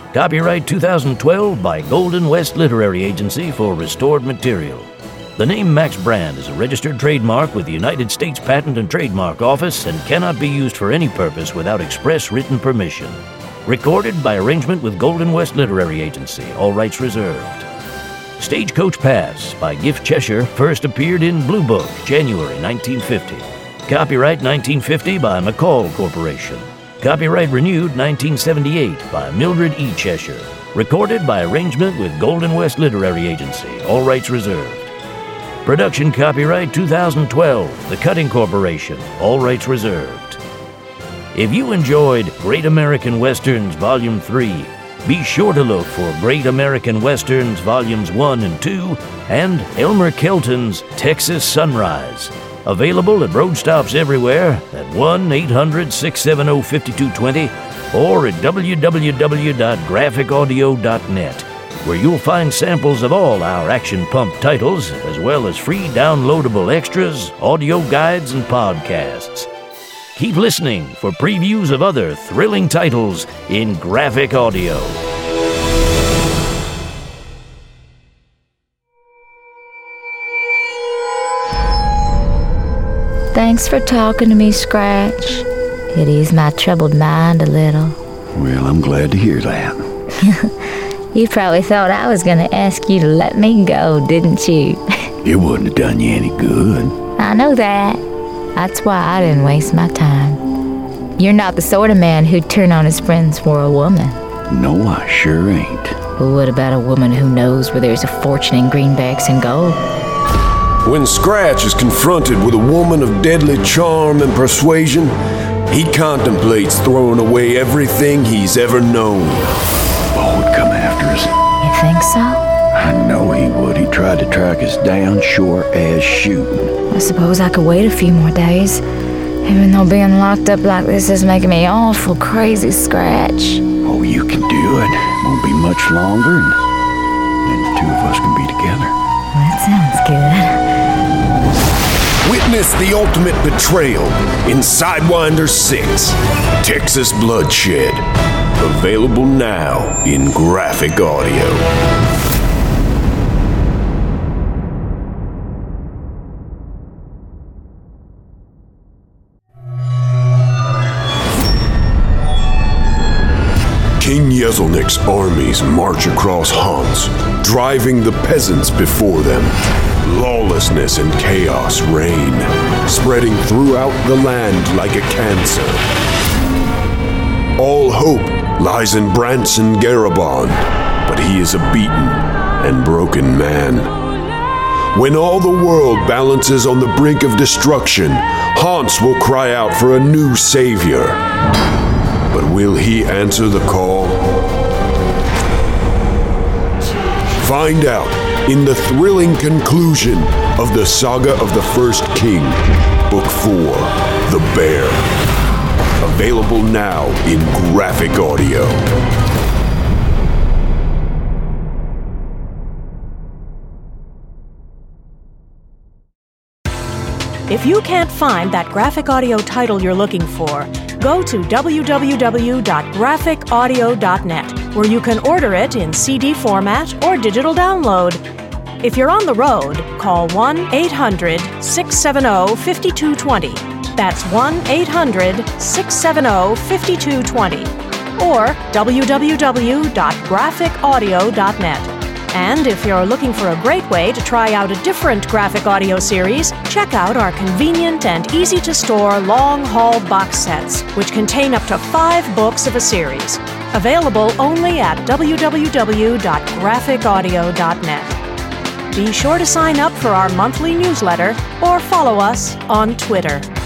Copyright 2012 by Golden West Literary Agency for restored material. The name Max Brand is a registered trademark with the United States Patent and Trademark Office and cannot be used for any purpose without express written permission. Recorded by arrangement with Golden West Literary Agency, all rights reserved. Stagecoach Pass by Gift Cheshire first appeared in Blue Book, January 1950. Copyright 1950 by McCall Corporation. Copyright renewed 1978 by Mildred E. Cheshire. Recorded by arrangement with Golden West Literary Agency, all rights reserved. Production copyright 2012, The Cutting Corporation, all rights reserved. If you enjoyed Great American Westerns Volume 3, be sure to look for Great American Westerns Volumes 1 and 2 and Elmer Kelton's Texas Sunrise. Available at road stops everywhere at 1-800-670-5220 or at www.graphicaudio.net, where you'll find samples of all our Action Pump titles, as well as free downloadable extras, audio guides, and podcasts. Keep listening for previews of other thrilling titles in graphic audio. Thanks for talking to me, Scratch. It eased my troubled mind a little. Well, I'm glad to hear that. You probably thought I was going to ask you to let me go, didn't you? It wouldn't have done you any good. I know that. That's why I didn't waste my time. You're not the sort of man who'd turn on his friends for a woman. No, I sure ain't. But what about a woman who knows where there's a fortune in greenbacks and gold? When Scratch is confronted with a woman of deadly charm and persuasion, he contemplates throwing away everything he's ever known. Bo would come after us. You think so? I know he would. He tried to track us down, sure as shooting. I suppose I could wait a few more days, even though being locked up like this is making me awful crazy, Scratch. Oh, you can do it. Won't be much longer, and then the two of us can be together. That sounds good. Witness the ultimate betrayal in Sidewinder 6, Texas Bloodshed. Available now in graphic audio. King Yezelnik's armies march across Hans, driving the peasants before them. Lawlessness and chaos reign, spreading throughout the land like a cancer. All hope lies in Branson Garabond, but he is a beaten and broken man. When all the world balances on the brink of destruction, Hans will cry out for a new savior. But will he answer the call? Find out in the thrilling conclusion of the Saga of the First King, Book 4, The Bear. Available now in graphic audio. If you can't find that graphic audio title you're looking for, go to www.graphicaudio.net, where you can order it in CD format or digital download. If you're on the road, call 1-800-670-5220. That's 1-800-670-5220. Or www.graphicaudio.net. And if you're looking for a great way to try out a different graphic audio series, check out our convenient and easy-to-store long-haul box sets, which contain up to 5 books of a series. Available only at www.graphicaudio.net. Be sure to sign up for our monthly newsletter or follow us on Twitter.